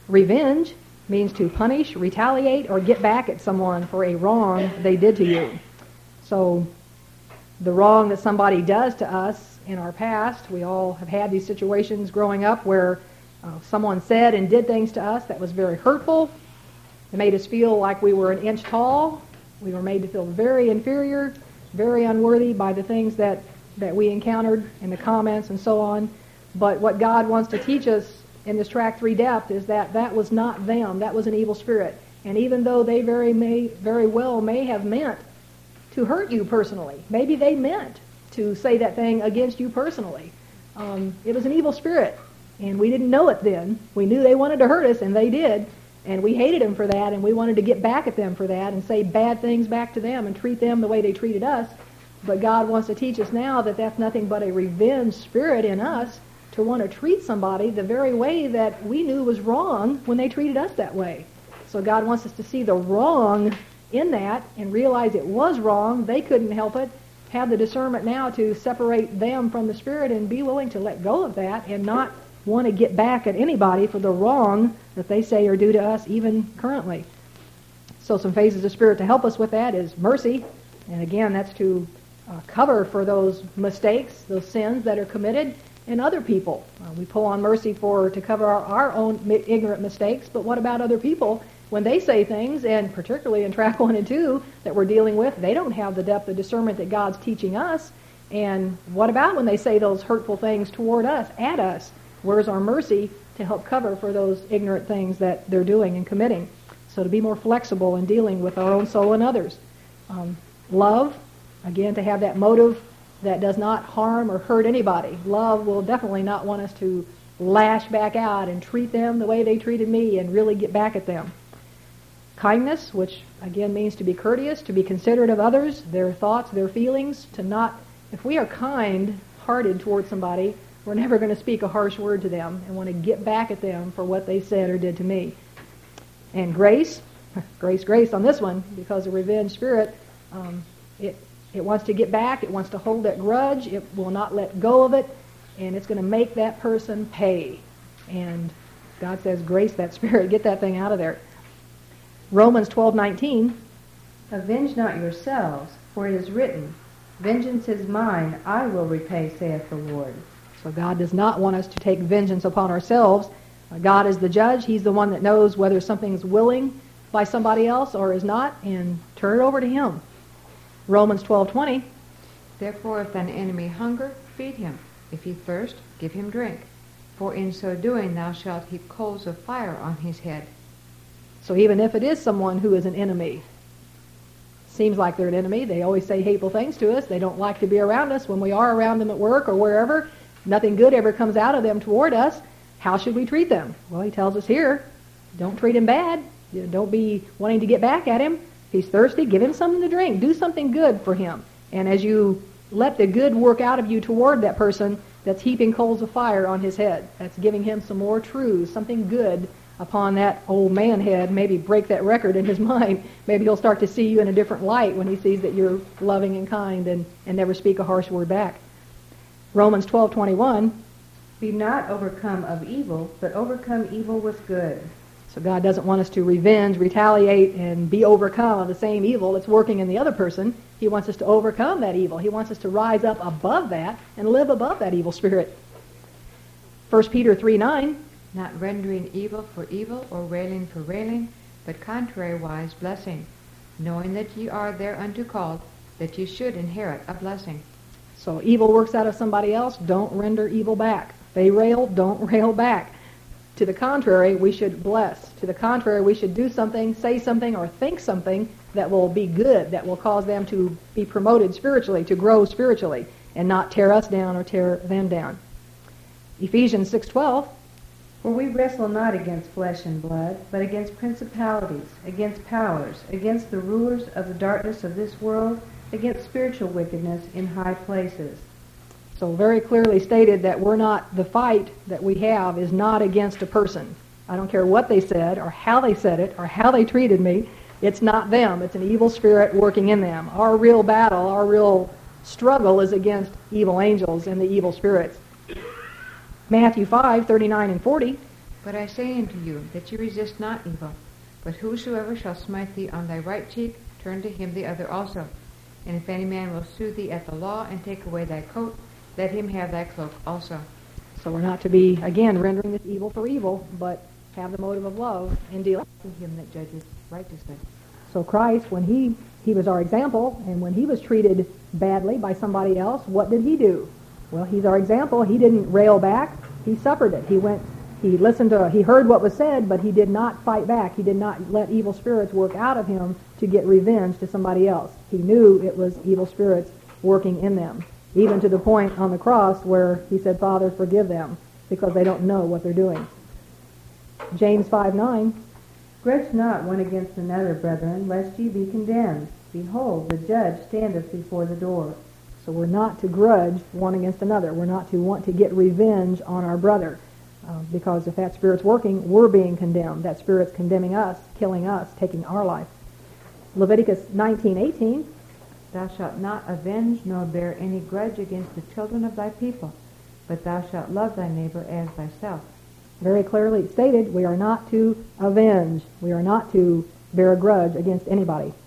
Revenge means to punish, retaliate, or get back at someone for a wrong they did to you. So the wrong that somebody does to us in our past, we all have had these situations growing up where someone said and did things to us that was very hurtful. It made us feel like we were an inch tall. We were made to feel very inferior, very unworthy by the things that we encountered in the comments and so on. But what God wants to teach us in this track 3 depth is that was not them. That was an evil spirit. And even though they very well may have meant to hurt you personally, maybe they meant to say that thing against you personally, it was an evil spirit. And we didn't know it then. We knew they wanted to hurt us, and they did. And we hated them for that, and we wanted to get back at them for that and say bad things back to them and treat them the way they treated us. But God wants to teach us now that that's nothing but a revenge spirit in us to want to treat somebody the very way that we knew was wrong when they treated us that way. So God wants us to see the wrong in that and realize it was wrong. They couldn't help it. Have the discernment now to separate them from the spirit and be willing to let go of that and not want to get back at anybody for the wrong that they say or do to us even currently. So some phases of spirit to help us with that is mercy. And again, that's to cover for those mistakes, those sins that are committed in other people. We pull on mercy to cover our own ignorant mistakes, but what about other people? When they say things, and particularly in track 1 and 2 that we're dealing with, they don't have the depth of discernment that God's teaching us. And what about when they say those hurtful things toward us, at us? Where's our mercy to help cover for those ignorant things that they're doing and committing? So to be more flexible in dealing with our own soul and others. Love, again, to have that motive that does not harm or hurt anybody. Love will definitely not want us to lash back out and treat them the way they treated me and really get back at them. Kindness, which again means to be courteous, to be considerate of others, their thoughts, their feelings, to not, if we are kind-hearted towards somebody, we're never going to speak a harsh word to them and want to get back at them for what they said or did to me. And grace on this one, because the revenge spirit, it wants to get back, it wants to hold that grudge, it will not let go of it, and it's going to make that person pay. And God says, grace that spirit, get that thing out of there. Romans 12:19. Avenge not yourselves, for it is written, vengeance is mine, I will repay, saith the Lord. So God does not want us to take vengeance upon ourselves. God is the judge. He's the one that knows whether something's willing by somebody else or is not, and turn it over to him. Romans 12:20. Therefore, if thine enemy hunger, feed him. If he thirst, give him drink. For in so doing thou shalt heap coals of fire on his head. So even if it is someone who is an enemy, seems like they're an enemy, they always say hateful things to us, they don't like to be around us when we are around them at work or wherever, nothing good ever comes out of them toward us, how should we treat them? Well, he tells us here, don't treat him bad. Don't be wanting to get back at him. If he's thirsty, give him something to drink. Do something good for him. And as you let the good work out of you toward that person, that's heaping coals of fire on his head. That's giving him some more truths, something good upon that old man head. Maybe break that record in his mind. Maybe he'll start to see you in a different light when he sees that you're loving and kind and never speak a harsh word back. Romans 12:21. Be not overcome of evil, but overcome evil with good. So God doesn't want us to revenge, retaliate, and be overcome of the same evil that's working in the other person. He wants us to overcome that evil. He wants us to rise up above that and live above that evil spirit. 1 Peter 3:9. Not rendering evil for evil or railing for railing, but contrariwise blessing, knowing that ye are thereunto called, that ye should inherit a blessing. So evil works out of somebody else, don't render evil back. They rail, don't rail back. To the contrary, we should bless. To the contrary, we should do something, say something, or think something that will be good, that will cause them to be promoted spiritually, to grow spiritually, and not tear us down or tear them down. Ephesians 6:12. For we wrestle not against flesh and blood, but against principalities, against powers, against the rulers of the darkness of this world, against spiritual wickedness in high places. So very clearly stated that the fight that we have is not against a person. I don't care what they said or how they said it or how they treated me. It's not them. It's an evil spirit working in them. Our real battle, our real struggle is against evil angels and the evil spirits. Matthew 5:39 and 40. But I say unto you, that you resist not evil, but whosoever shall smite thee on thy right cheek, turn to him the other also. And if any man will sue thee at the law, and take away thy coat, let him have thy cloak also. So we're not to be, again, rendering this evil for evil, but have the motive of love in dealing. To him that judgeth righteously. So Christ, when he was our example, and when he was treated badly by somebody else, what did he do? Well, he's our example. He didn't rail back. He suffered it. He heard what was said, but he did not fight back. He did not let evil spirits work out of him to get revenge to somebody else. He knew it was evil spirits working in them, even to the point on the cross where he said, Father, forgive them, because they don't know what they're doing. James 5:9. Grudge not one against another, brethren, lest ye be condemned. Behold, the judge standeth before the door. So we're not to grudge one against another. We're not to want to get revenge on our brother. Because if that spirit's working, we're being condemned. That spirit's condemning us, killing us, taking our life. Leviticus 19:18. Thou shalt not avenge nor bear any grudge against the children of thy people, but thou shalt love thy neighbor as thyself. Very clearly stated, we are not to avenge. We are not to bear a grudge against anybody.